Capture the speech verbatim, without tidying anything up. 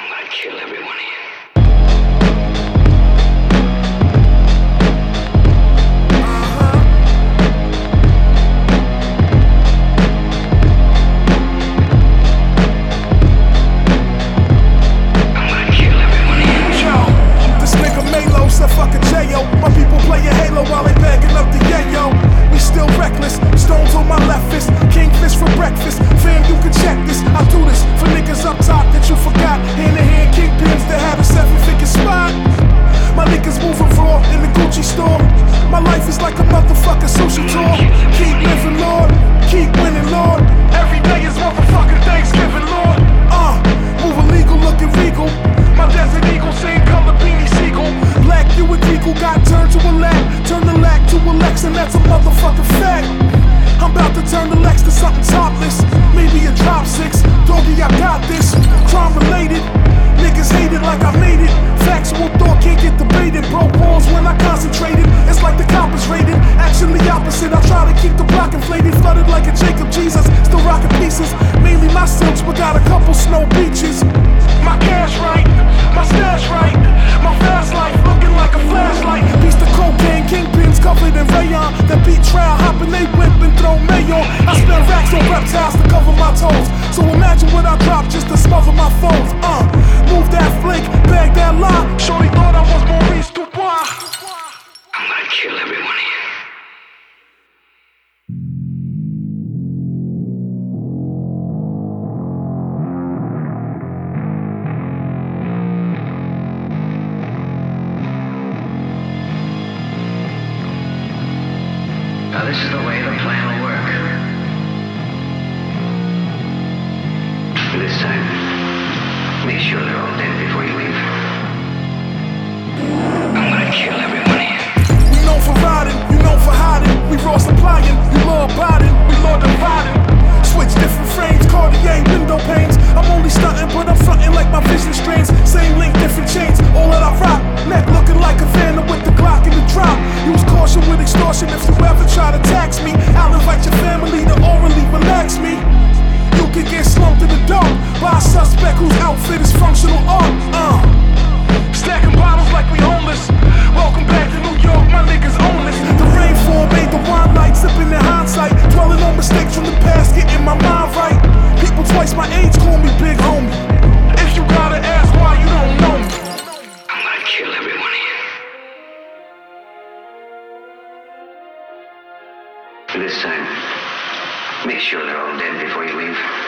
I'm gonna kill everyone here. That fucking J O. My people playing Halo while they bagging up the yayo. We still reckless, stones on my left fist, kingfish for breakfast. Fam, you can check this. I do this for niggas up top that you forgot. Hand in hand kingpins that have a seven-figure spot. My niggas moving raw in the Gucci store. My life is like a motherfucking sushi tour. Keep living, Lord. Keep winning, Lord. Every day is motherfucking Thanksgiving, Lord. Uh, move illegal, looking regal. My desert eagle, same color beanie seagull. Black Buick Regal got turned to a lack. Turn the lack to a Lex, and that's a motherfucking fact. I'm about to turn the Lex to something topless. Maybe a drop six. Doggy, I got this. Crime related. Niggas hate it like I made it. Factual thought can't get debated. Broke walls when I concentrated. It's like the coppers raided. Actually opposite. I try to keep the block inflated. Flooded like a Jacob Jesus. Still rocking pieces. Mainly my silks, but got a couple snow beaches. My cash right. My stash right. My fast life looking like a flashlight. Beast of cocaine, kingpins covered in rayon. That beat trial hopping, they whip and throw mayo. I spend racks on reptiles to cover my toes. So imagine what I drop just to smother my foes. Uh, move that flake, bag that lie. Shorty thought I was Maurice Dubois. I'm gonna kill everyone here. Now this is the way the plan will work. This time, make sure they're all dead before you leave. I'm gonna kill everyone here. We known for riding, you known for hiding. We raw supplying, you law abiding, we law dividing. Switch different frames, Cartier window panes. I'm only stunting, but I'm fronting like my vision strains. Same link, different chains, all that I rock. Neck looking like a Vanna with the Glock in the drop. Use caution with extortion if you ever try to tax me. I'll invite your family to orally relax me. You can get slumped in the dark by a suspect whose outfit is functional art. Uh. Stacking bottles like we homeless. Welcome back to New York, my niggas own this. The rainfall made the wine light, sipping in hindsight. Dwelling on mistakes from the past, getting my mind right. People twice my age call me big homie. If you gotta ask why, you don't know me. I'm gonna kill everyone here. This time, make sure they're all dead before you leave.